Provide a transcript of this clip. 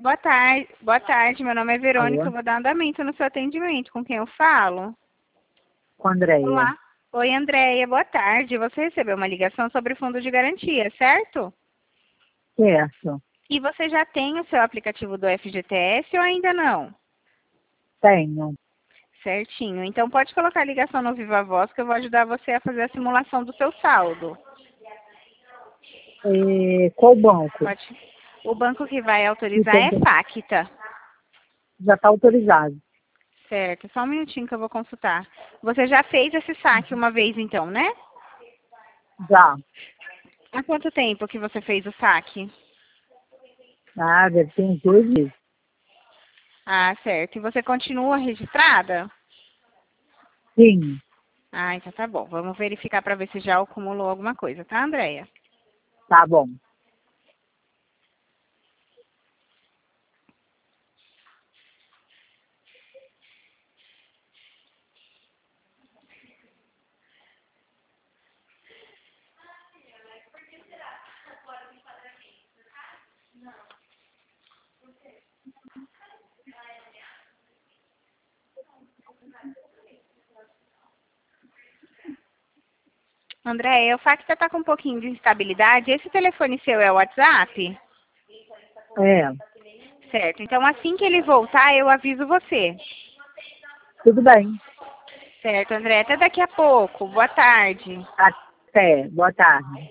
Boa tarde, meu nome é Verônica, Alô? eu vou dar andamento no seu atendimento. Com quem eu falo? Com a Andréia. Olá. Oi, Andréia, boa tarde. Você recebeu uma ligação sobre o fundo de garantia, certo? Certo. E você já tem o seu aplicativo do FGTS ou ainda não? Tenho. Certinho. Então pode colocar a ligação no Viva Voz que eu vou ajudar você a fazer a simulação do seu saldo. Qual banco? Pode. O banco que vai Que autorizar tem é que... Facta. Já está autorizado. Certo, só um minutinho que eu vou consultar. Você já fez esse saque uma vez então, né? Já. Há quanto tempo que você fez o saque? Ah, deve ter uns 2 meses. Ah, certo. E você continua registrada? Sim. Ah, então tá bom. Vamos verificar para ver se já acumulou alguma coisa, tá, Andréia? Tá bom. Andréia, o Facta tá com um pouquinho de instabilidade. Esse telefone seu é o WhatsApp? É. Certo. Então assim que ele voltar, eu aviso você. Tudo bem. Certo, Andréia. Até daqui a pouco. Boa tarde. Até. Boa tarde.